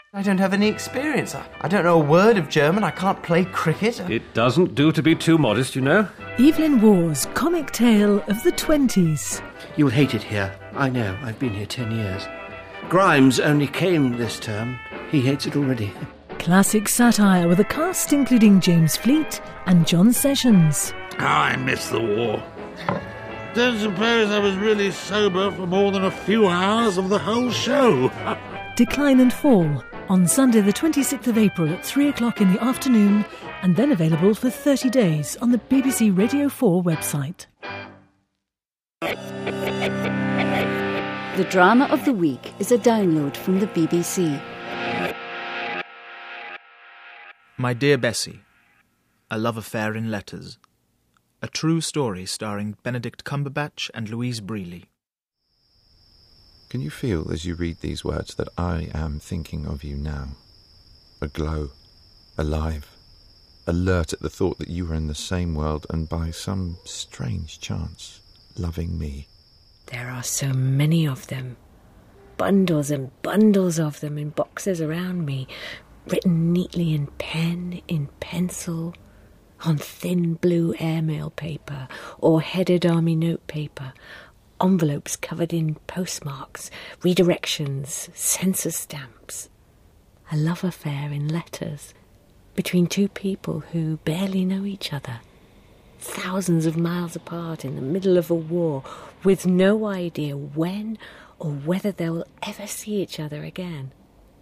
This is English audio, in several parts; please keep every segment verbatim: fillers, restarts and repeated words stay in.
I don't have any experience. I, I don't know a word of German. I can't play cricket. It doesn't do to be too modest, you know. Evelyn Waugh's comic tale of the twenties. You'll hate it here. I know. I've been here ten years. Grimes only came this term. He hates it already. Classic satire with a cast including James Fleet and John Sessions. I miss the war. Don't suppose I was really sober for more than a few hours of the whole show. Decline and Fall, on Sunday the twenty-sixth of April at three o'clock in the afternoon, and then available for thirty days on the B B C Radio four website. The Drama of the Week is a download from the B B C. My Dear Bessie, A Love Affair in Letters. A true story starring Benedict Cumberbatch and Louise Brealey. Can you feel as you read these words that I am thinking of you now? Aglow, alive, alert at the thought that you are in the same world and by some strange chance loving me. There are so many of them. Bundles and bundles of them in boxes around me, written neatly in pen, in pencil, on thin blue airmail paper or headed army note paper, envelopes covered in postmarks, redirections, census stamps. A love affair in letters between two people who barely know each other, thousands of miles apart in the middle of a war, with no idea when or whether they will ever see each other again.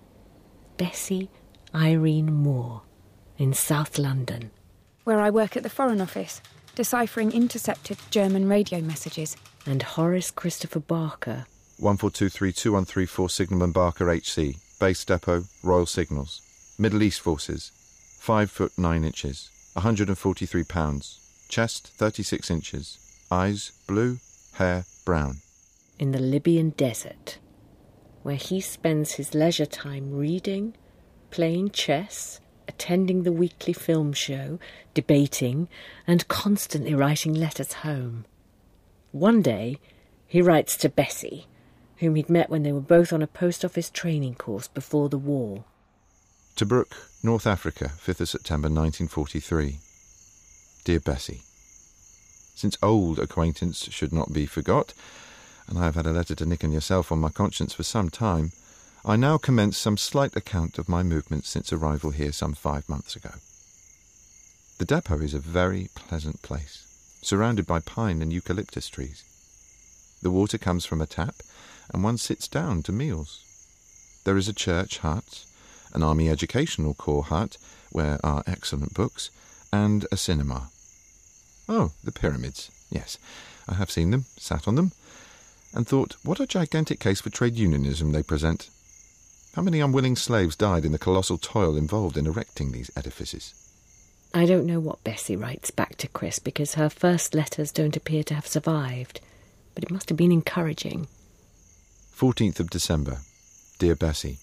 Bessie Irene Moore in South London. Where I work at the Foreign Office, deciphering intercepted German radio messages. And Horace Christopher Barker. one four two three two one three four Signalman Barker H C. Base Depot, Royal Signals. Middle East Forces. Five foot nine inches. one hundred forty-three pounds. Chest thirty-six inches. Eyes blue. Hair brown. In the Libyan desert, where he spends his leisure time reading, playing chess, attending the weekly film show, debating, and constantly writing letters home. One day, he writes to Bessie, whom he'd met when they were both on a post office training course before the war. Tobruk, North Africa, fifth of September nineteen forty-three. Dear Bessie, since old acquaintance should not be forgot, and I have had a letter to Nick and yourself on my conscience for some time, I now commence some slight account of my movements since arrival here some five months ago. The depot is a very pleasant place, surrounded by pine and eucalyptus trees. The water comes from a tap, and one sits down to meals. There is a church hut, an Army Educational Corps hut, where are excellent books, and a cinema. Oh, the pyramids, yes. I have seen them, sat on them, and thought, what a gigantic case for trade unionism they present. How many unwilling slaves died in the colossal toil involved in erecting these edifices? I don't know what Bessie writes back to Chris, because her first letters don't appear to have survived, but it must have been encouraging. fourteenth of December. Dear Bessie,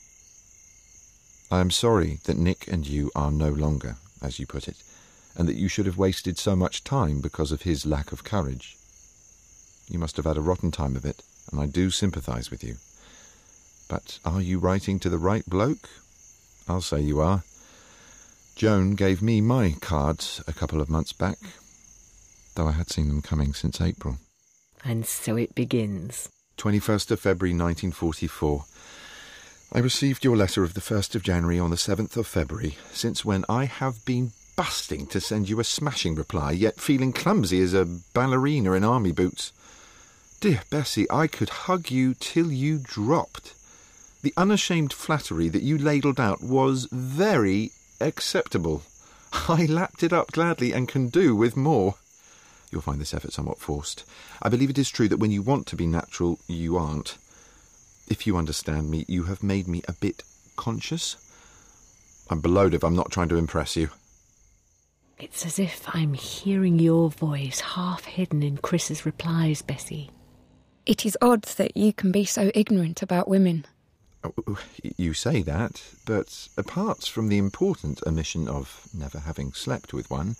I am sorry that Nick and you are no longer, as you put it, and that you should have wasted so much time because of his lack of courage. You must have had a rotten time of it, and I do sympathise with you. But are you writing to the right bloke? I'll say you are. Joan gave me my cards a couple of months back, though I had seen them coming since April. And so it begins. twenty-first of February nineteen forty-four. I received your letter of the first of January on the seventh of February, since when I have been busting to send you a smashing reply, yet feeling clumsy as a ballerina in army boots. Dear Bessie, I could hug you till you dropped. The unashamed flattery that you ladled out was very acceptable. I lapped it up gladly and can do with more. You'll find this effort somewhat forced. I believe it is true that when you want to be natural, you aren't. If you understand me, you have made me a bit conscious. I'm blowed if I'm not trying to impress you. It's as if I'm hearing your voice half hidden in Chris's replies, Bessie. It is odd that you can be so ignorant about women. Oh, you say that, but apart from the important omission of never having slept with one,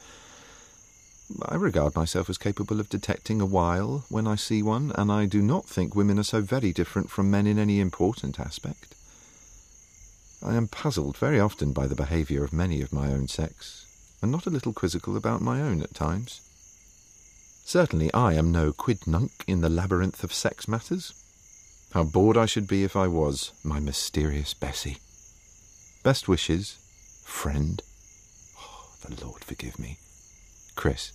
I regard myself as capable of detecting a wile when I see one, and I do not think women are so very different from men in any important aspect. I am puzzled very often by the behaviour of many of my own sex, and not a little quizzical about my own at times. Certainly I am no quidnunc in the labyrinth of sex matters. How bored I should be if I was, my mysterious Bessie. Best wishes, friend. Oh, the Lord forgive me. Chris.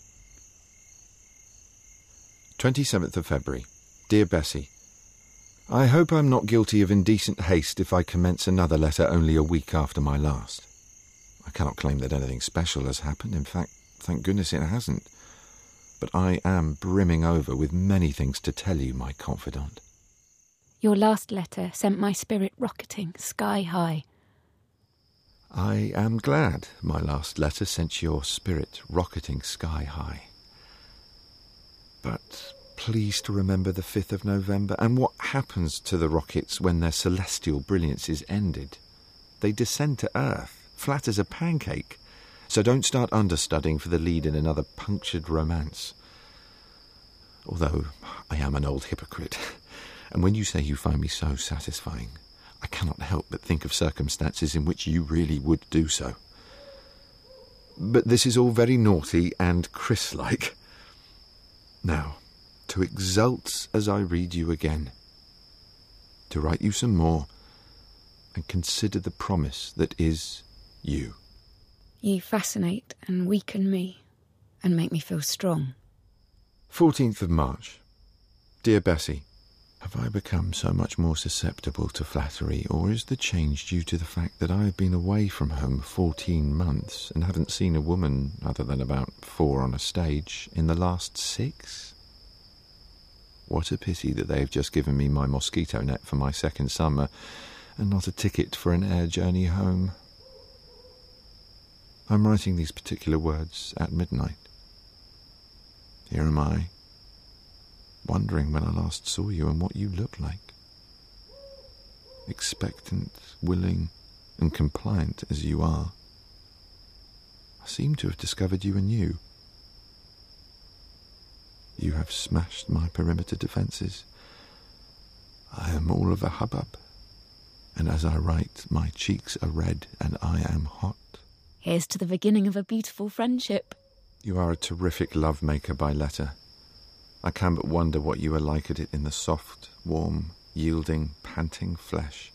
twenty-seventh of February. Dear Bessie, I hope I'm not guilty of indecent haste if I commence another letter only a week after my last. I cannot claim that anything special has happened. In fact, thank goodness it hasn't. But I am brimming over with many things to tell you, my confidant. Your last letter sent my spirit rocketing sky high. I am glad my last letter sent your spirit rocketing sky high. But please to remember the fifth of November and what happens to the rockets when their celestial brilliance is ended. They descend to Earth, flat as a pancake, so don't start understudying for the lead in another punctured romance. Although I am an old hypocrite, and when you say you find me so satisfying, I cannot help but think of circumstances in which you really would do so. But this is all very naughty and Chris-like. Now, to exult as I read you again, to write you some more, and consider the promise that is you. You fascinate and weaken me, and make me feel strong. fourteenth of March. Dear Bessie, have I become so much more susceptible to flattery, or is the change due to the fact that I have been away from home fourteen months and haven't seen a woman, other than about four on a stage, in the last six? What a pity that they have just given me my mosquito net for my second summer, and not a ticket for an air journey home. I'm writing these particular words at midnight. Here am I, wondering when I last saw you and what you looked like. Expectant, willing, and compliant as you are, I seem to have discovered you anew. You have smashed my perimeter defences. I am all of a hubbub, and as I write, my cheeks are red and I am hot. Here's to the beginning of a beautiful friendship. You are a terrific love-maker by letter. I can but wonder what you are like at it in the soft, warm, yielding, panting flesh.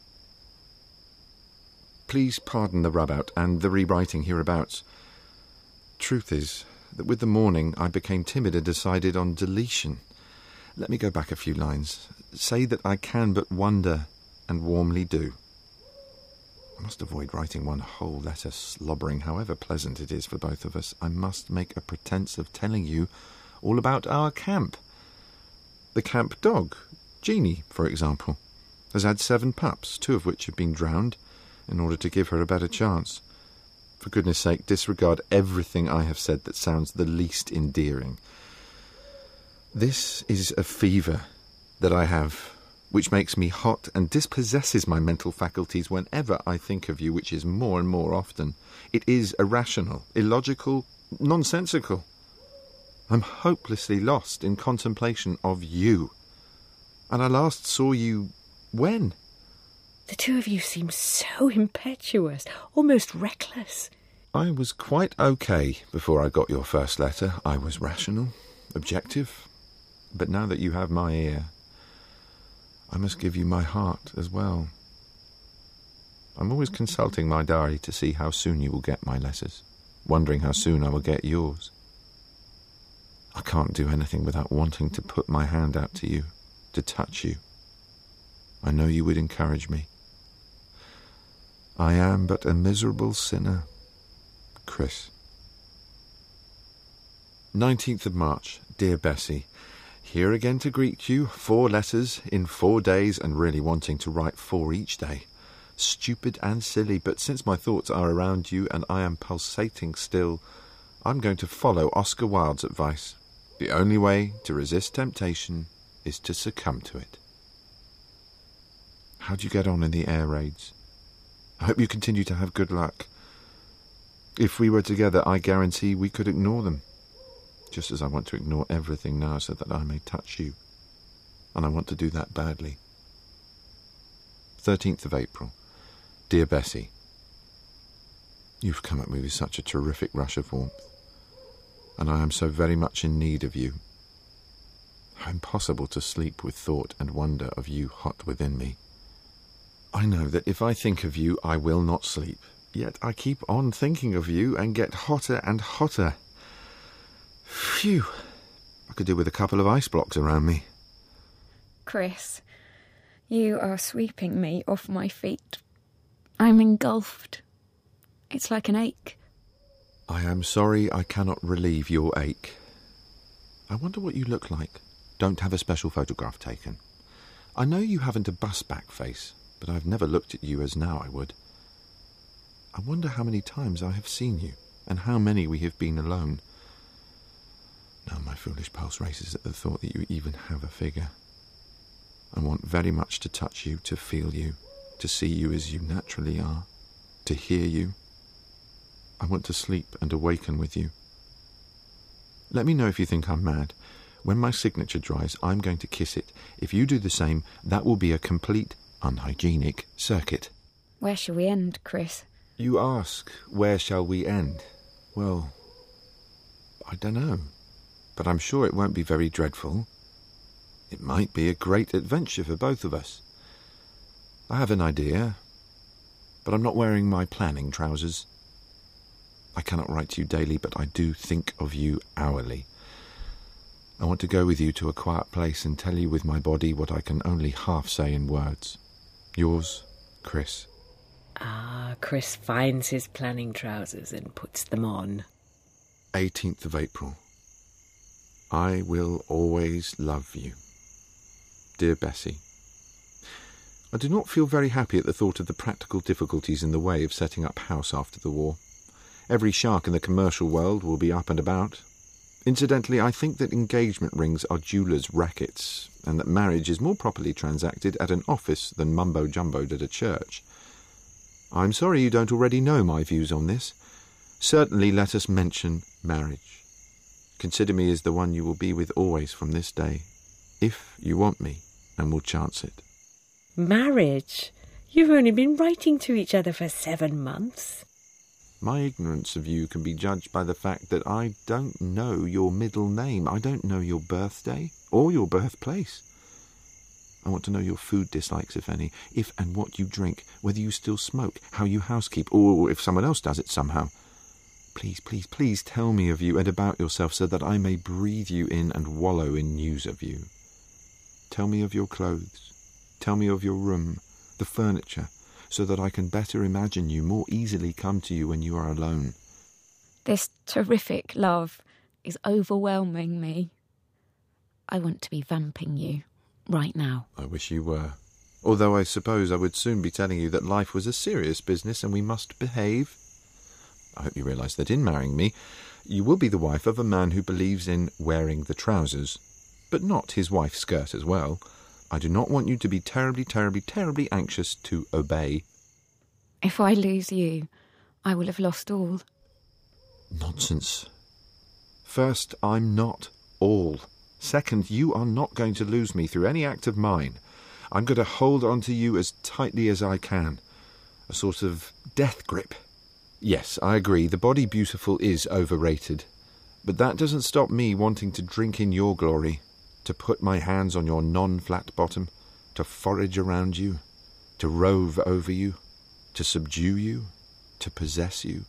Please pardon the rub-out and the rewriting hereabouts. Truth is that with the morning I became timid and decided on deletion. Let me go back a few lines. Say that I can but wonder and warmly do. I must avoid writing one whole letter slobbering, however pleasant it is for both of us. I must make a pretence of telling you all about our camp. The camp dog, Jeanie, for example, has had seven pups, two of which have been drowned, in order to give her a better chance. For goodness sake, disregard everything I have said that sounds the least endearing. This is a fever that I have, which makes me hot and dispossesses my mental faculties whenever I think of you, which is more and more often. It is irrational, illogical, nonsensical. I'm hopelessly lost in contemplation of you. And I last saw you when? The two of you seem so impetuous, almost reckless. I was quite okay before I got your first letter. I was rational, objective. But now that you have my ear, I must give you my heart as well. I'm always consulting my diary to see how soon you will get my letters, wondering how soon I will get yours. I can't do anything without wanting to put my hand out to you, to touch you. I know you would encourage me. I am but a miserable sinner. Chris. nineteenth of March. Dear Bessie, here again to greet you, four letters in four days and really wanting to write four each day. Stupid and silly, but since my thoughts are around you and I am pulsating still, I'm going to follow Oscar Wilde's advice. The only way to resist temptation is to succumb to it. How'd you get on in the air raids? I hope you continue to have good luck. If we were together, I guarantee we could ignore them. Just as I want to ignore everything now so that I may touch you. And I want to do that badly. thirteenth of April. Dear Bessie, you've come at me with such a terrific rush of warmth, and I am so very much in need of you. How impossible to sleep with thought and wonder of you hot within me. I know that if I think of you, I will not sleep, yet I keep on thinking of you and get hotter and hotter. Phew! I could do with a couple of ice blocks around me. Chris, you are sweeping me off my feet. I'm engulfed. It's like an ache. I am sorry I cannot relieve your ache. I wonder what you look like. Don't have a special photograph taken. I know you haven't a bus-back face, but I've never looked at you as now I would. I wonder how many times I have seen you, and how many we have been alone. Now my foolish pulse races at the thought that you even have a figure. I want very much to touch you, to feel you, to see you as you naturally are, to hear you. I want to sleep and awaken with you. Let me know if you think I'm mad. When my signature dries, I'm going to kiss it. If you do the same, that will be a complete, unhygienic circuit. Where shall we end, Chris? You ask, where shall we end? Well, I don't know. But I'm sure it won't be very dreadful. It might be a great adventure for both of us. I have an idea, but I'm not wearing my planning trousers. I cannot write to you daily, but I do think of you hourly. I want to go with you to a quiet place and tell you with my body what I can only half say in words. Yours, Chris. Ah, Chris finds his planning trousers and puts them on. eighteenth of April. I will always love you. Dear Bessie, I do not feel very happy at the thought of the practical difficulties in the way of setting up house after the war. Every shark in the commercial world will be up and about. Incidentally, I think that engagement rings are jewellers' rackets, and that marriage is more properly transacted at an office than mumbo-jumboed at a church. I'm sorry you don't already know my views on this. Certainly let us mention marriage. Consider me as the one you will be with always from this day, if you want me, and will chance it. Marriage? You've only been writing to each other for seven months. My ignorance of you can be judged by the fact that I don't know your middle name. I don't know your birthday or your birthplace. I want to know your food dislikes, if any, if and what you drink, whether you still smoke, how you housekeep, or if someone else does it somehow. Please, please, please tell me of you and about yourself so that I may breathe you in and wallow in news of you. Tell me of your clothes. Tell me of your room, the furniture, so that I can better imagine you, more easily come to you when you are alone. This terrific love is overwhelming me. I want to be vamping you right now. I wish you were. Although I suppose I would soon be telling you that life was a serious business and we must behave. I hope you realise that in marrying me, you will be the wife of a man who believes in wearing the trousers, but not his wife's skirt as well. I do not want you to be terribly, terribly, terribly anxious to obey. If I lose you, I will have lost all. Nonsense. First, I'm not all. Second, you are not going to lose me through any act of mine. I'm going to hold on to you as tightly as I can. A sort of death grip. Yes, I agree, the body beautiful is overrated. But that doesn't stop me wanting to drink in your glory, to put my hands on your non-flat bottom, to forage around you, to rove over you, to subdue you, to possess you.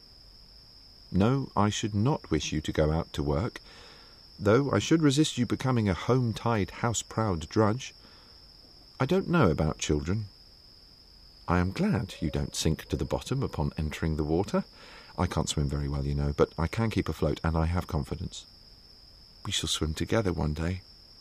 No, I should not wish you to go out to work, though I should resist you becoming a home-tied, house-proud drudge. I don't know about children. I am glad you don't sink to the bottom upon entering the water. I can't swim very well, you know, but I can keep afloat, and I have confidence. We shall swim together one day.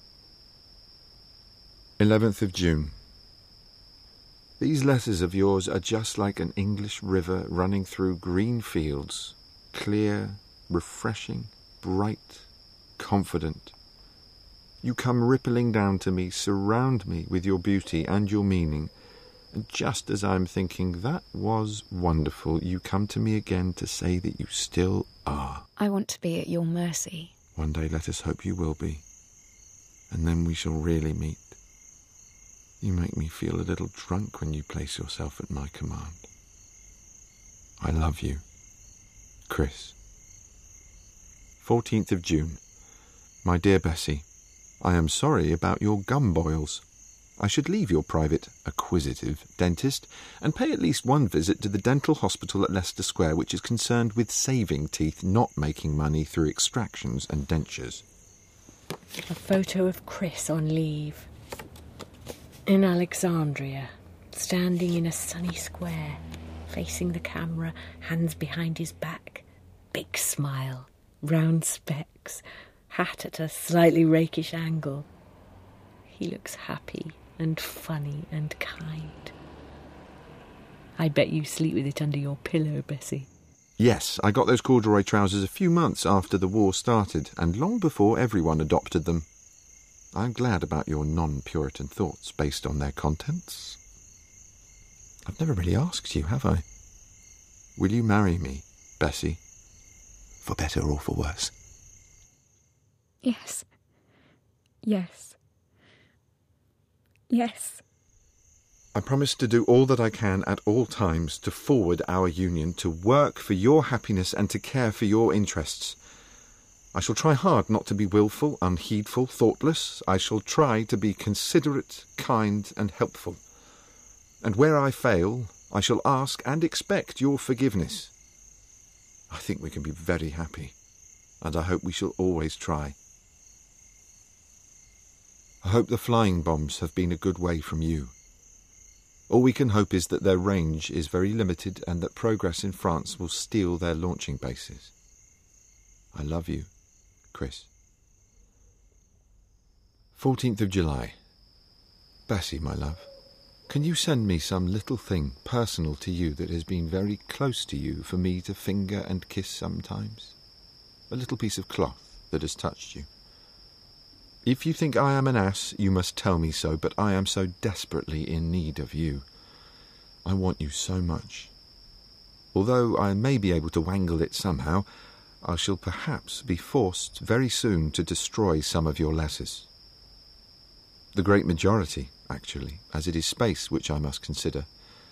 eleventh of June. These letters of yours are just like an English river running through green fields, clear, refreshing, bright, confident. You come rippling down to me, surround me with your beauty and your meaning, and just as I'm thinking that was wonderful, you come to me again to say that you still are. I want to be at your mercy. One day let us hope you will be, and then we shall really meet. You make me feel a little drunk when you place yourself at my command. I love you. Chris. fourteenth of June. My dear Bessie, I am sorry about your gum boils. I should leave your private, acquisitive dentist and pay at least one visit to the dental hospital at Leicester Square, which is concerned with saving teeth, not making money through extractions and dentures. A photo of Chris on leave. In Alexandria, standing in a sunny square, facing the camera, hands behind his back, big smile, round specs, hat at a slightly rakish angle. He looks happy and funny and kind. I bet you sleep with it under your pillow, Bessie. Yes, I got those corduroy trousers a few months after the war started, and long before everyone adopted them. I'm glad about your non-Puritan thoughts based on their contents. I've never really asked you, have I? Will you marry me, Bessie? For better or for worse? Yes. Yes. Yes. I promise to do all that I can at all times to forward our union, to work for your happiness and to care for your interests. I shall try hard not to be wilful, unheedful, thoughtless. I shall try to be considerate, kind and helpful. And where I fail, I shall ask and expect your forgiveness. I think we can be very happy, and I hope we shall always try. I hope the flying bombs have been a good way from you. All we can hope is that their range is very limited and that progress in France will steal their launching bases. I love you, Chris. fourteenth of July. Bessie, my love, can you send me some little thing personal to you that has been very close to you for me to finger and kiss sometimes? A little piece of cloth that has touched you. If you think I am an ass, you must tell me so, but I am so desperately in need of you. I want you so much. Although I may be able to wangle it somehow, I shall perhaps be forced very soon to destroy some of your letters. The great majority, actually, as it is space which I must consider.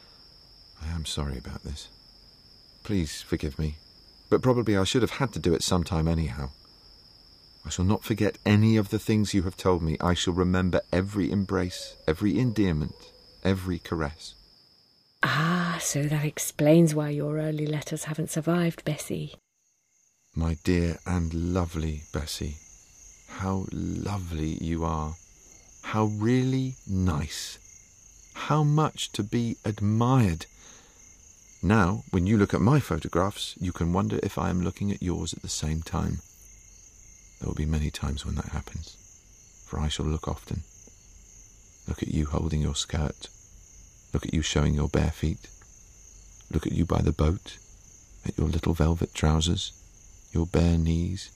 I am sorry about this. Please forgive me, but probably I should have had to do it sometime anyhow. I shall not forget any of the things you have told me. I shall remember every embrace, every endearment, every caress. Ah, so that explains why your early letters haven't survived, Bessie. My dear and lovely Bessie, how lovely you are. How really nice. How much to be admired. Now, when you look at my photographs, you can wonder if I am looking at yours at the same time. There will be many times when that happens, for I shall look often. Look at you holding your skirt. Look at you showing your bare feet. Look at you by the boat, at your little velvet trousers, your bare knees.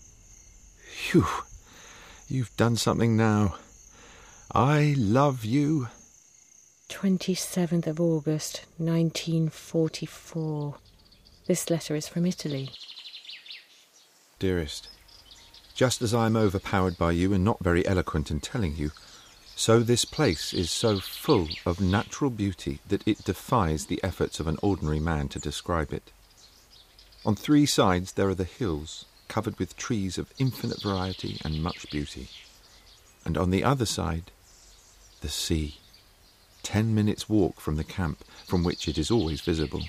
Phew! You've done something now. I love you. twenty-seventh of August, nineteen forty-four. This letter is from Italy. Dearest, just as I am overpowered by you and not very eloquent in telling you, so this place is so full of natural beauty that it defies the efforts of an ordinary man to describe it. On three sides there are the hills, covered with trees of infinite variety and much beauty. And on the other side, the sea. Ten minutes' walk from the camp, from which it is always visible.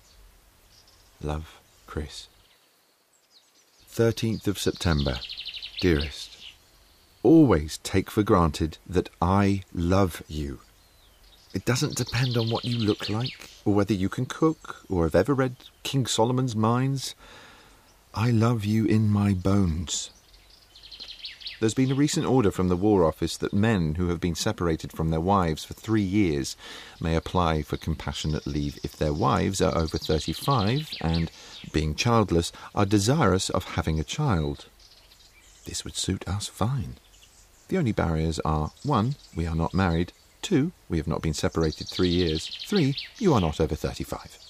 Love, Chris. thirteenth of September. Dearest, always take for granted that I love you. It doesn't depend on what you look like, or whether you can cook, or have ever read King Solomon's Mines. I love you in my bones. There's been a recent order from the War Office that men who have been separated from their wives for three years may apply for compassionate leave if their wives are over thirty-five and, being childless, are desirous of having a child. This would suit us fine. The only barriers are, one, we are not married, two, we have not been separated three years, three, you are not over thirty-five.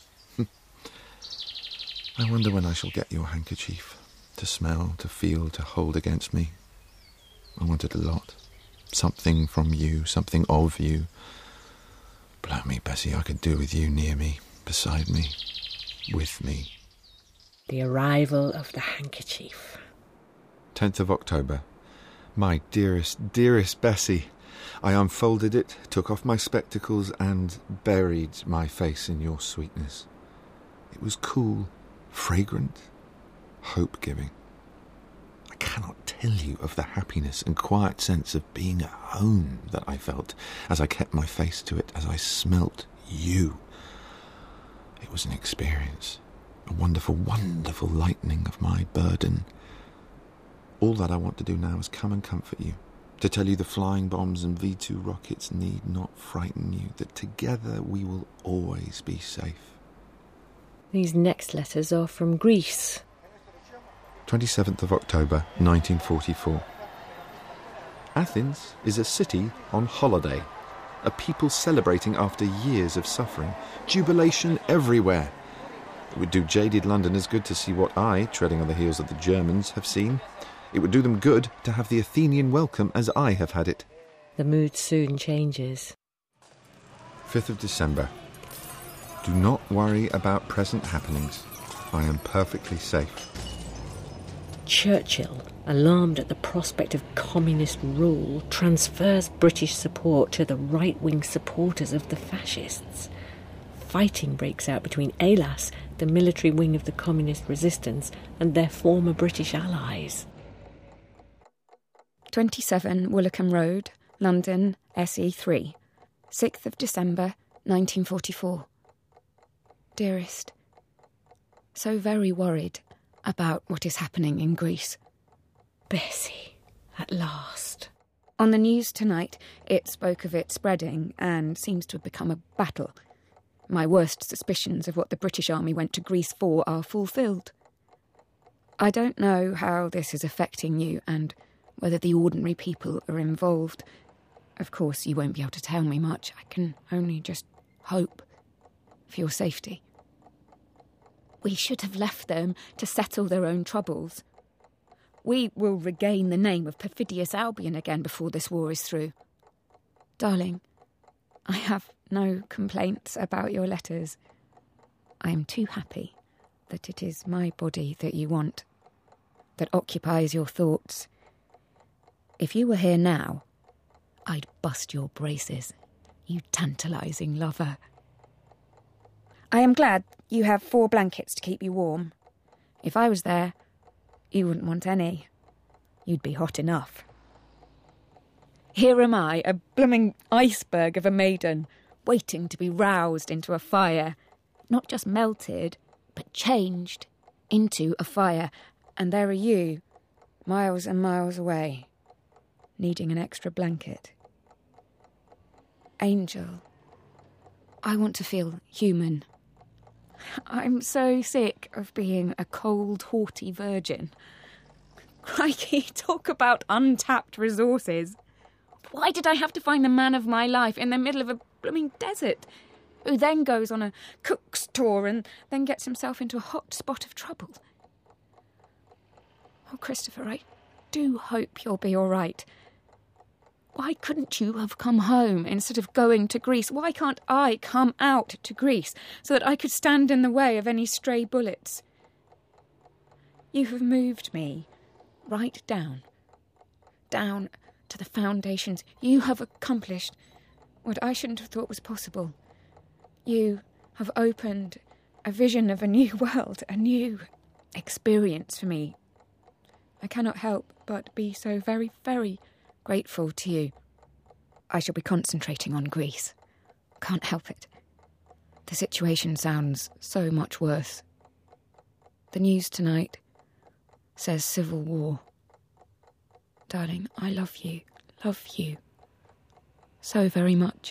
I wonder when I shall get your handkerchief, to smell, to feel, to hold against me. I want it a lot. Something from you, something of you. Blow me, Bessie, I could do with you near me, beside me, with me. The arrival of the handkerchief. tenth of October. My dearest, dearest Bessie. I unfolded it, took off my spectacles, and buried my face in your sweetness. It was cool, fragrant, hope-giving. I cannot tell you of the happiness and quiet sense of being at home that I felt as I kept my face to it, as I smelt you. It was an experience, a wonderful, wonderful lightening of my burden. All that I want to do now is come and comfort you, to tell you the flying bombs and V two rockets need not frighten you, that together we will always be safe. These next letters are from Greece. twenty-seventh of October, nineteen forty-four. Athens is a city on holiday, a people celebrating after years of suffering, jubilation everywhere. It would do jaded Londoners good to see what I, treading on the heels of the Germans, have seen. It would do them good to have the Athenian welcome as I have had it. The mood soon changes. fifth of December. Do not worry about present happenings. I am perfectly safe. Churchill, alarmed at the prospect of communist rule, transfers British support to the right-wing supporters of the fascists. Fighting breaks out between Elas, the military wing of the communist resistance, and their former British allies. twenty-seven Woolacombe Road, London, S E three, sixth of December, nineteen forty-four. Dearest, so very worried about what is happening in Greece. Bessie, at last. On the news tonight, it spoke of it spreading and seems to have become a battle. My worst suspicions of what the British Army went to Greece for are fulfilled. I don't know how this is affecting you and whether the ordinary people are involved. Of course, you won't be able to tell me much. I can only just hope for your safety. We should have left them to settle their own troubles. We will regain the name of perfidious Albion again before this war is through. Darling, I have no complaints about your letters. I am too happy that it is my body that you want, that occupies your thoughts. If you were here now, I'd bust your braces, you tantalising lover. I am glad you have four blankets to keep you warm. If I was there, you wouldn't want any. You'd be hot enough. Here am I, a blooming iceberg of a maiden, waiting to be roused into a fire. Not just melted, but changed into a fire. And there are you, miles and miles away, needing an extra blanket. Angel, I want to feel human. I'm so sick of being a cold, haughty virgin. Crikey, talk about untapped resources. Why did I have to find the man of my life in the middle of a blooming desert, who then goes on a cook's tour and then gets himself into a hot spot of trouble? Oh, Christopher, I do hope you'll be all right. Why couldn't you have come home instead of going to Greece? Why can't I come out to Greece so that I could stand in the way of any stray bullets? You have moved me right down, down to the foundations. You have accomplished what I shouldn't have thought was possible. You have opened a vision of a new world, a new experience for me. I cannot help but be so very, very grateful to you. I shall be concentrating on Greece. Can't help it. The situation sounds so much worse. The news tonight says civil war. Darling, I love you, love you so very much.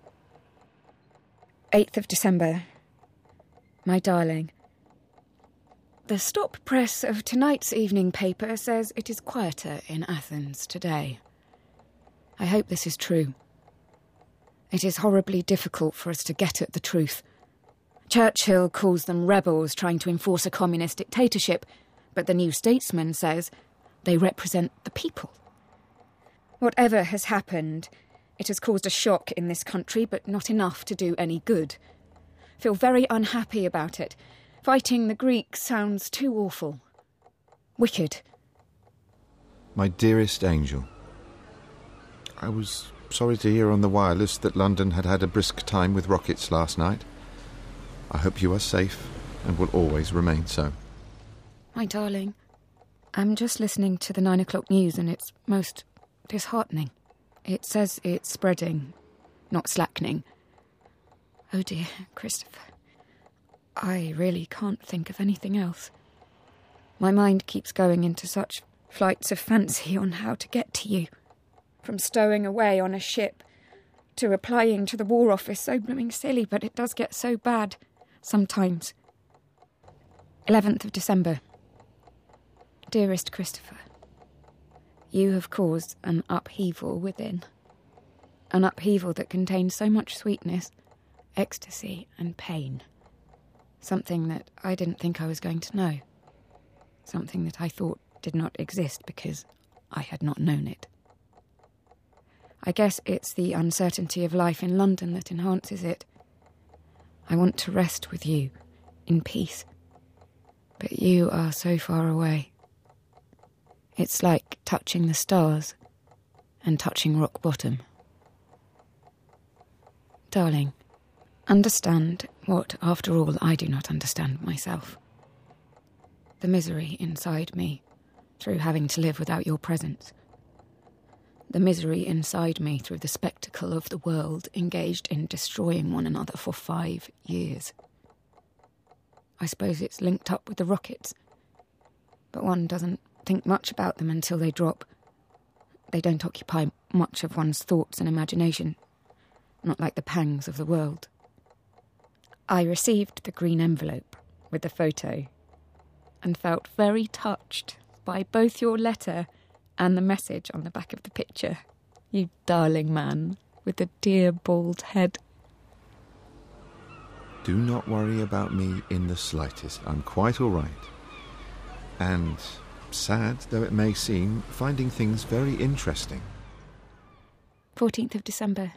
eighth of December. My darling, the stop press of tonight's evening paper says it is quieter in Athens today. I hope this is true. It is horribly difficult for us to get at the truth. Churchill calls them rebels trying to enforce a communist dictatorship, but the New Statesman says they represent the people. Whatever has happened, it has caused a shock in this country, but not enough to do any good. Feel very unhappy about it. Fighting the Greeks sounds too awful. Wicked. My dearest Angel, I was sorry to hear on the wireless that London had had a brisk time with rockets last night. I hope you are safe and will always remain so. My darling, I'm just listening to the nine o'clock news and it's most disheartening. It says it's spreading, not slackening. Oh dear, Christopher. I really can't think of anything else. My mind keeps going into such flights of fancy on how to get to you. From stowing away on a ship to applying to the War Office. So blooming silly, but it does get so bad sometimes. eleventh of December. Dearest Christopher, you have caused an upheaval within. An upheaval that contains so much sweetness, ecstasy and pain. Something that I didn't think I was going to know. Something that I thought did not exist because I had not known it. I guess it's the uncertainty of life in London that enhances it. I want to rest with you, in peace. But you are so far away. It's like touching the stars and touching rock bottom. Darling, understand what, after all, I do not understand myself. The misery inside me through having to live without your presence. The misery inside me through the spectacle of the world engaged in destroying one another for five years. I suppose it's linked up with the rockets, but one doesn't think much about them until they drop. They don't occupy much of one's thoughts and imagination, not like the pangs of the world. I received the green envelope with the photo and felt very touched by both your letter and the message on the back of the picture. You darling man with the dear bald head. Do not worry about me in the slightest. I'm quite all right. And, sad though it may seem, finding things very interesting. fourteenth of December.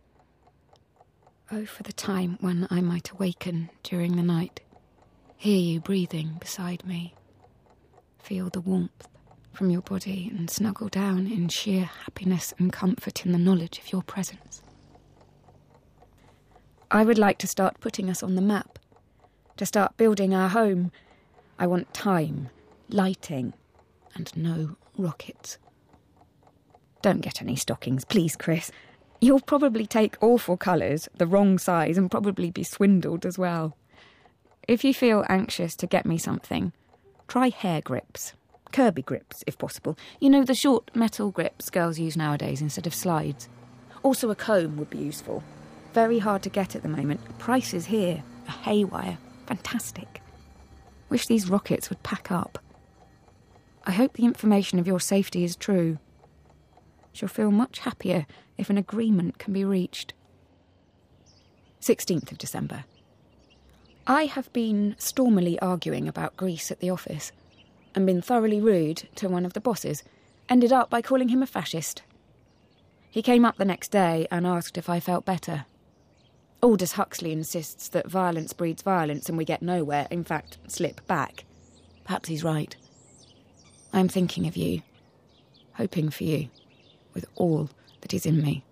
Oh, for the time when I might awaken during the night, hear you breathing beside me, feel the warmth from your body and snuggle down in sheer happiness and comfort in the knowledge of your presence. I would like to start putting us on the map, to start building our home. I want time, lighting, and no rockets. Don't get any stockings, please, Chris. You'll probably take awful colours, the wrong size, and probably be swindled as well. If you feel anxious to get me something, try hair grips. Kirby grips, if possible. You know, the short metal grips girls use nowadays instead of slides. Also a comb would be useful. Very hard to get at the moment. Prices here are haywire. Fantastic. Wish these rockets would pack up. I hope the information of your safety is true. Shall feel much happier if an agreement can be reached. sixteenth of December. I have been stormily arguing about Greece at the office and been thoroughly rude to one of the bosses, ended up by calling him a fascist. He came up the next day and asked if I felt better. Aldous Huxley insists that violence breeds violence and we get nowhere, in fact, slip back. Perhaps he's right. I'm thinking of you, hoping for you, with all that is in me.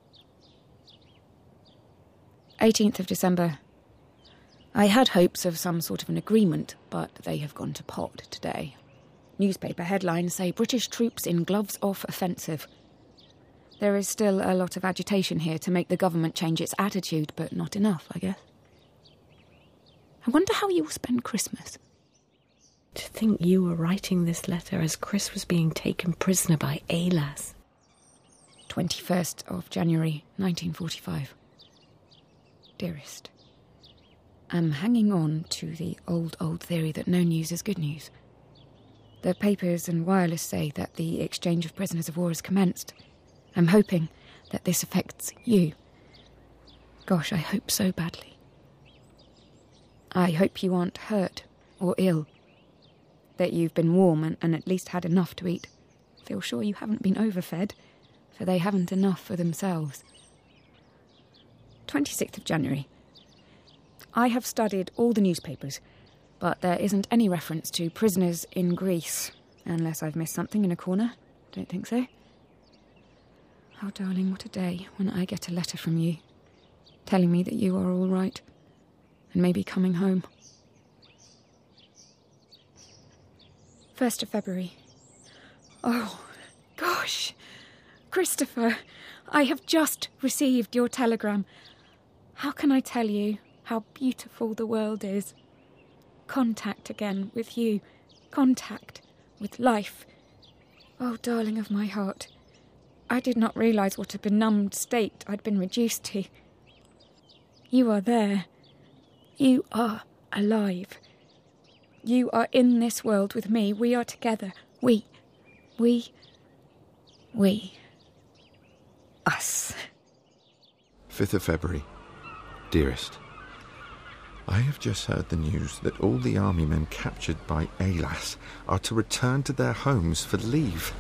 eighteenth of December. I had hopes of some sort of an agreement, but they have gone to pot today. Newspaper headlines say British troops in gloves-off offensive. There is still a lot of agitation here to make the government change its attitude, but not enough, I guess. I wonder how you will spend Christmas. To think you were writing this letter as Chris was being taken prisoner by Alas. twenty-first of January, nineteen forty-five. Dearest, I'm hanging on to the old, old theory that no news is good news. The papers and wireless say that the exchange of prisoners of war has commenced. I'm hoping that this affects you. Gosh, I hope so badly. I hope you aren't hurt or ill. That you've been warm and, and at least had enough to eat. Feel sure you haven't been overfed. for they haven't enough for themselves. twenty-sixth of January. I have studied all the newspapers, but there isn't any reference to prisoners in Greece, unless I've missed something in a corner. Don't think so. Oh, darling, what a day when I get a letter from you, telling me that you are all right, and maybe coming home. first of February. Oh, gosh. Christopher, I have just received your telegram. How can I tell you how beautiful the world is? Contact again with you. Contact with life. Oh, darling of my heart. I did not realise what a benumbed state I'd been reduced to. You are there. You are alive. You are in this world with me. We are together. We. We. We. Us. fifth of February. Dearest, I have just heard the news that all the army men captured by Elas are to return to their homes for leave.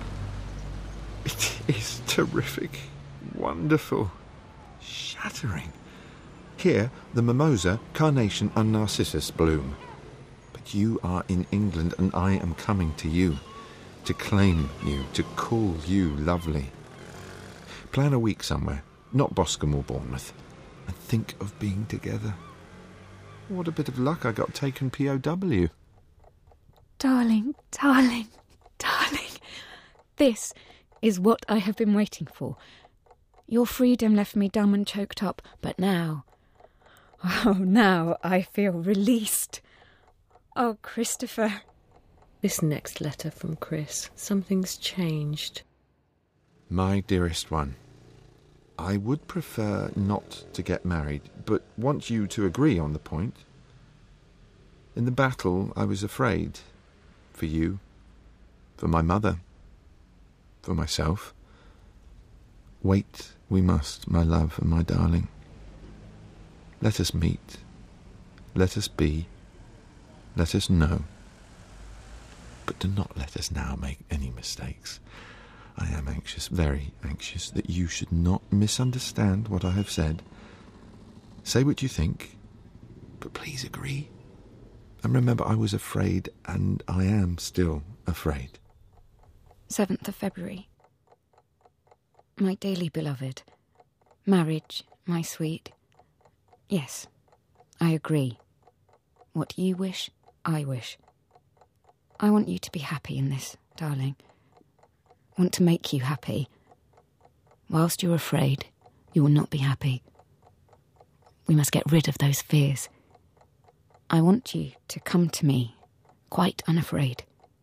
It is terrific, wonderful, shattering. Here, the mimosa, carnation and narcissus bloom. But you are in England and I am coming to you, to claim you, to call you lovely. Plan a week somewhere, not Boscombe or Bournemouth, and think of being together. What a bit of luck I got taken P O W. Darling, darling, darling. This is what I have been waiting for. Your freedom left me dumb and choked up, but now... Oh, now I feel released. Oh, Christopher. This next letter from Chris. Something's changed. My dearest one, I would prefer not to get married, but want you to agree on the point. In the battle, I was afraid. For you, for my mother, for myself. Wait we must, my love and my darling. Let us meet. Let us be. Let us know. But do not let us now make any mistakes. I am anxious, very anxious, that you should not misunderstand what I have said. Say what you think, but please agree. And remember, I was afraid, and I am still afraid. seventh of February. My dearly beloved, marriage, my sweet. Yes, I agree. What you wish, I wish. I want you to be happy in this, darling. Want to make you happy. Whilst you're afraid, you will not be happy. We must get rid of those fears. I want you to come to me, quite unafraid.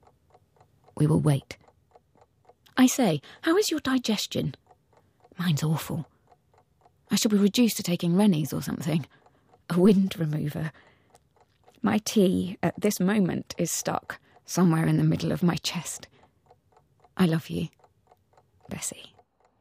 We will wait. I say, how is your digestion? Mine's awful. I shall be reduced to taking Rennies or something. A wind remover. My tea at this moment is stuck somewhere in the middle of my chest. I love you, Bessie.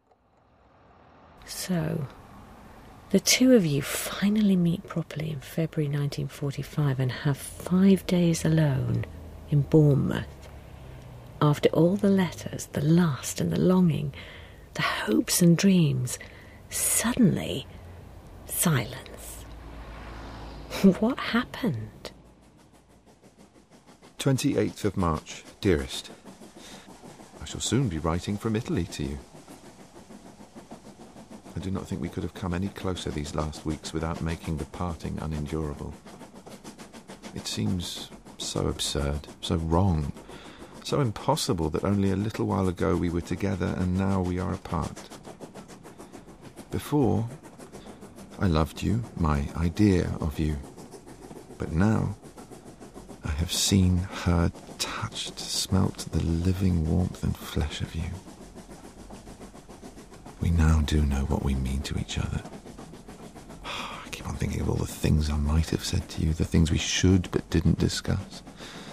So, the two of you finally meet properly in February nineteen forty-five and have five days alone in Bournemouth. After all the letters, the lust and the longing, the hopes and dreams, suddenly, silence. What happened? twenty-eighth of March, dearest. I shall soon be writing from Italy to you. I do not think we could have come any closer these last weeks without making the parting unendurable. It seems so absurd, so wrong, so impossible that only a little while ago we were together and now we are apart. Before, I loved you, my idea of you. But now, I have seen, heard, touched, smelt the living warmth and flesh of you. We now do know what we mean to each other. I keep on thinking of all the things I might have said to you, the things we should but didn't discuss.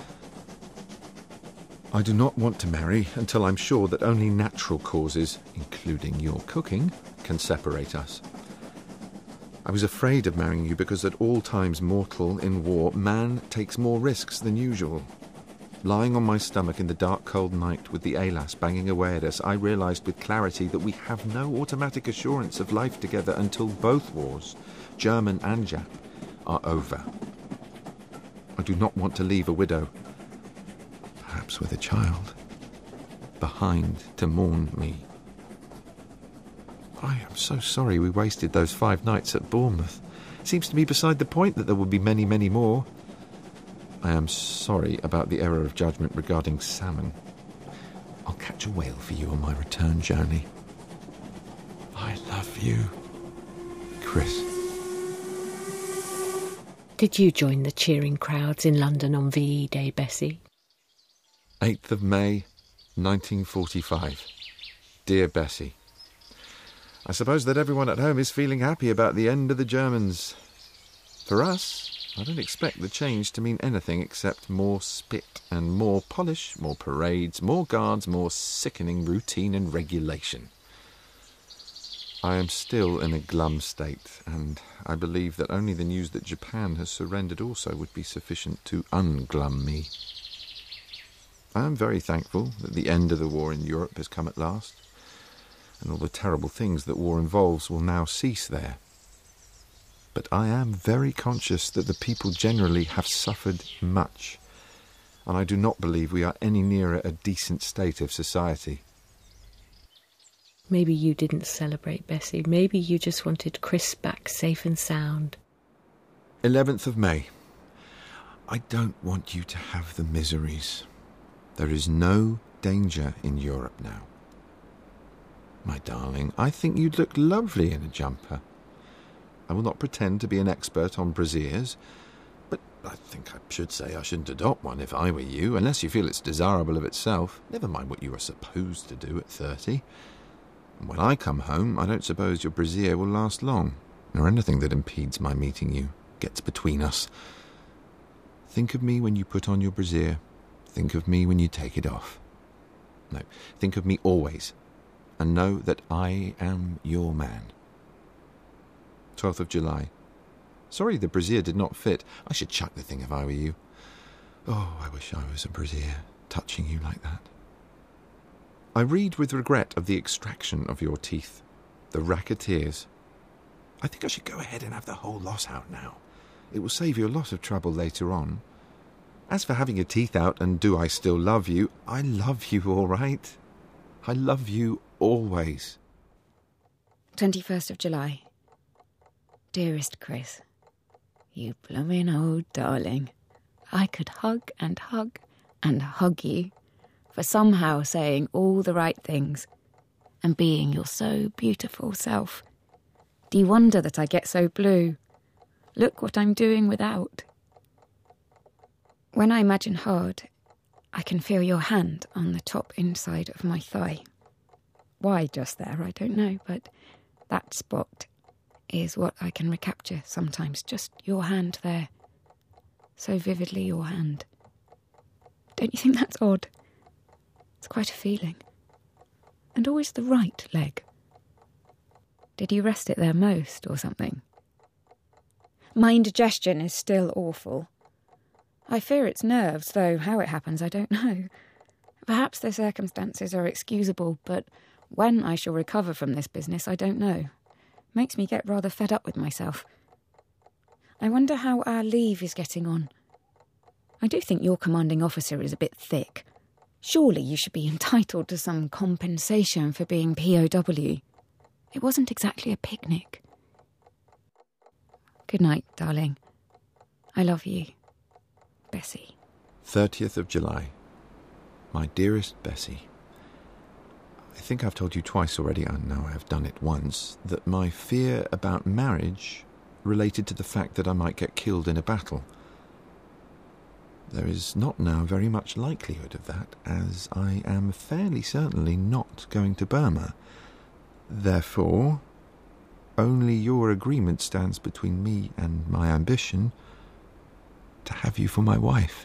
I do not want to marry until I'm sure that only natural causes, including your cooking, can separate us. I was afraid of marrying you because at all times mortal in war, man takes more risks than usual. Lying on my stomach in the dark, cold night with the A L A S banging away at us, I realised with clarity that we have no automatic assurance of life together until both wars, German and Jap, are over. I do not want to leave a widow, perhaps with a child, behind to mourn me. I am so sorry we wasted those five nights at Bournemouth. It seems to me beside the point that there will be many, many more. I am sorry about the error of judgment regarding salmon. I'll catch a whale for you on my return journey. I love you, Chris. Did you join the cheering crowds in London on V E Day, Bessie? eighth of May, nineteen forty-five. Dear Bessie, I suppose that everyone at home is feeling happy about the end of the Germans. For us, I don't expect the change to mean anything except more spit and more polish, more parades, more guards, more sickening routine and regulation. I am still in a glum state, and I believe that only the news that Japan has surrendered also would be sufficient to unglum me. I am very thankful that the end of the war in Europe has come at last, and all the terrible things that war involves will now cease there. But I am very conscious that the people generally have suffered much, and I do not believe we are any nearer a decent state of society. Maybe you didn't celebrate, Bessie. Maybe you just wanted Chris back safe and sound. eleventh of May. I don't want you to have the miseries. There is no danger in Europe now. My darling, I think you'd look lovely in a jumper. I will not pretend to be an expert on brassieres, but I think I should say I shouldn't adopt one if I were you, unless you feel it's desirable of itself. Never mind what you are supposed to do at thirty. And when I come home, I don't suppose your brassiere will last long, nor anything that impedes my meeting you, gets between us. Think of me when you put on your brassiere. Think of me when you take it off. No, think of me always, and know that I am your man. twelfth of July. Sorry the brassiere did not fit. I should chuck the thing if I were you. Oh, I wish I was a brassiere, touching you like that. I read with regret of the extraction of your teeth, the racketeers. I think I should go ahead and have the whole lot out now. It will save you a lot of trouble later on. As for having your teeth out and do I still love you, I love you all right. I love you always. twenty-first of July. Dearest Chris, you blooming old darling. I could hug and hug and hug you for somehow saying all the right things and being your so beautiful self. Do you wonder that I get so blue? Look what I'm doing without. When I imagine hard, I can feel your hand on the top inside of my thigh. Why just there, I don't know, but that spot is what I can recapture sometimes, just your hand there. So vividly your hand. Don't you think that's odd? It's quite a feeling. And always the right leg. Did you rest it there most, or something? My indigestion is still awful. I fear it's nerves, though how it happens I don't know. Perhaps the circumstances are excusable, but when I shall recover from this business I don't know. Makes me get rather fed up with myself. I wonder how our leave is getting on. I do think your commanding officer is a bit thick. Surely you should be entitled to some compensation for being P O W. It wasn't exactly a picnic. Good night, darling. I love you. Bessie. thirtieth of July. My dearest Bessie, I think I've told you twice already, I know I have done it once, that my fear about marriage related to the fact that I might get killed in a battle. There is not now very much likelihood of that, as I am fairly certainly not going to Burma. Therefore, only your agreement stands between me and my ambition to have you for my wife.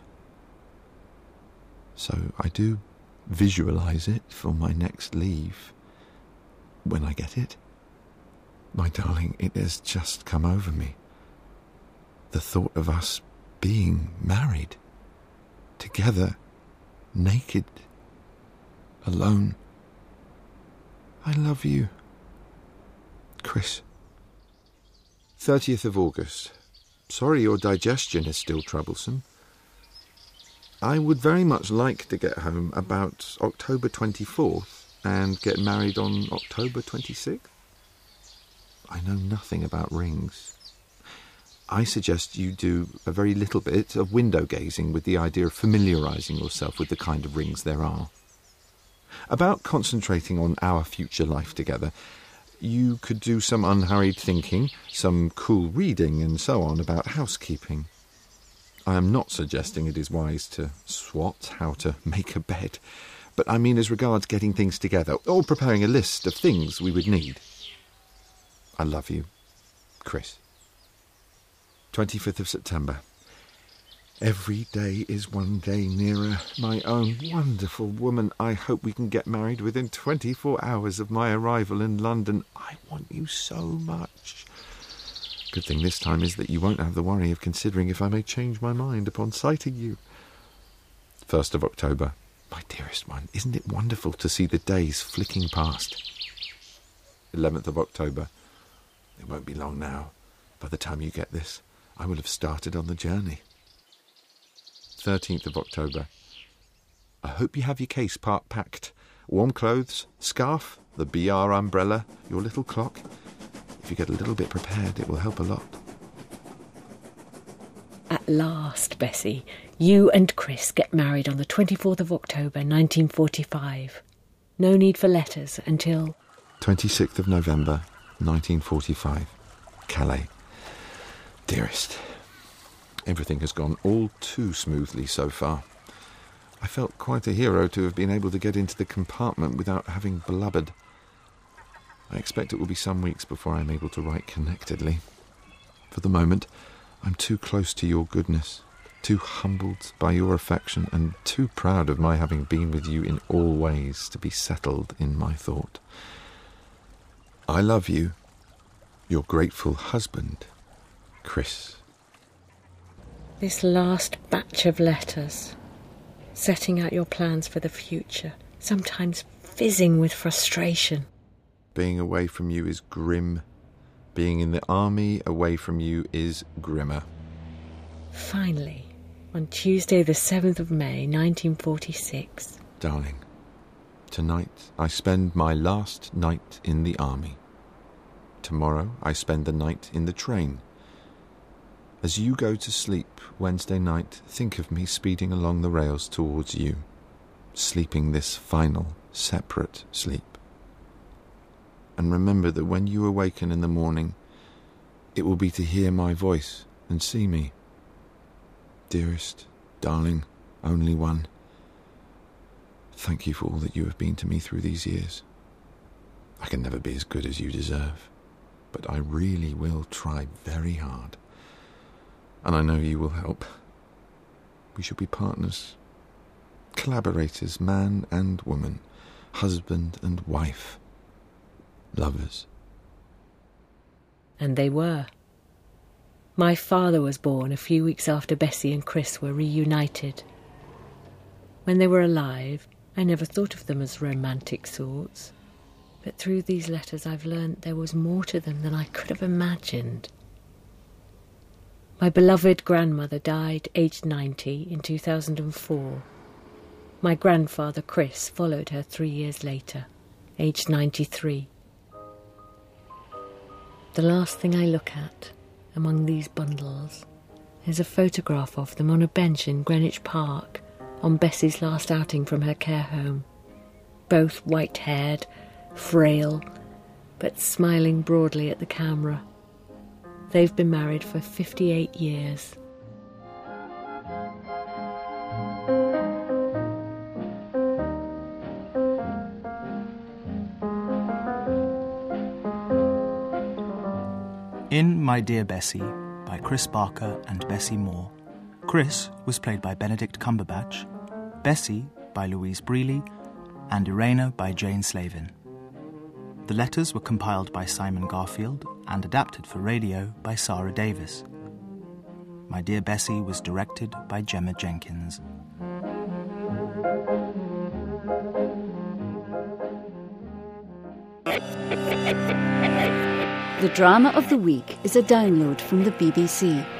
So I do visualise it for my next leave, when I get it. My darling, it has just come over me. The thought of us being married, together naked, alone. I love you. Chris. thirtieth of August. Sorry your digestion is still troublesome. I would very much like to get home about October twenty-fourth and get married on October twenty-sixth. I know nothing about rings. I suggest you do a very little bit of window gazing with the idea of familiarising yourself with the kind of rings there are. About concentrating on our future life together, you could do some unhurried thinking, some cool reading and so on about housekeeping. I am not suggesting it is wise to swat how to make a bed, but I mean as regards getting things together, or preparing a list of things we would need. I love you, Chris. twenty-fifth of September. Every day is one day nearer. My own wonderful woman, I hope we can get married within twenty-four hours of my arrival in London. I want you so much. Good thing this time is that you won't have the worry of considering if I may change my mind upon sighting you. first of October. My dearest one, isn't it wonderful to see the days flicking past? eleventh of October. It won't be long now. By the time you get this, I will have started on the journey. thirteenth of October. I hope you have your case part packed. Warm clothes, scarf, the B R umbrella, your little clock. If you get a little bit prepared, it will help a lot. At last, Bessie, you and Chris get married on the twenty-fourth of October, nineteen forty-five. No need for letters until... twenty-sixth of November, nineteen forty-five. Calais. Dearest, everything has gone all too smoothly so far. I felt quite a hero to have been able to get into the compartment without having blubbered. I expect it will be some weeks before I'm able to write connectedly. For the moment, I'm too close to your goodness, too humbled by your affection, and too proud of my having been with you in all ways to be settled in my thought. I love you, your grateful husband, Chris. This last batch of letters, setting out your plans for the future, sometimes fizzing with frustration. Being away from you is grim. Being in the army away from you is grimmer. Finally, on Tuesday the seventh of May, nineteen forty-six. Darling, tonight I spend my last night in the army. Tomorrow I spend the night in the train. As you go to sleep Wednesday night, think of me speeding along the rails towards you, sleeping this final, separate sleep. And remember that when you awaken in the morning, it will be to hear my voice and see me. Dearest, darling, only one, thank you for all that you have been to me through these years. I can never be as good as you deserve, but I really will try very hard. And I know you will help. We shall be partners, collaborators, man and woman, husband and wife, lovers. And they were. My father was born a few weeks after Bessie and Chris were reunited. When they were alive, I never thought of them as romantic sorts, but through these letters I've learnt there was more to them than I could have imagined. My beloved grandmother died aged ninety in two thousand four. My grandfather Chris followed her three years later, aged ninety-three. The last thing I look at among these bundles is a photograph of them on a bench in Greenwich Park on Bessie's last outing from her care home. Both white-haired, frail, but smiling broadly at the camera. They've been married for fifty-eight years. In My Dear Bessie, by Chris Barker and Bessie Moore, Chris was played by Benedict Cumberbatch, Bessie by Louise Brealey, and Irena by Jane Slavin. The letters were compiled by Simon Garfield and adapted for radio by Sarah Davis. My Dear Bessie was directed by Gemma Jenkins. The Drama of the Week is a download from the B B C.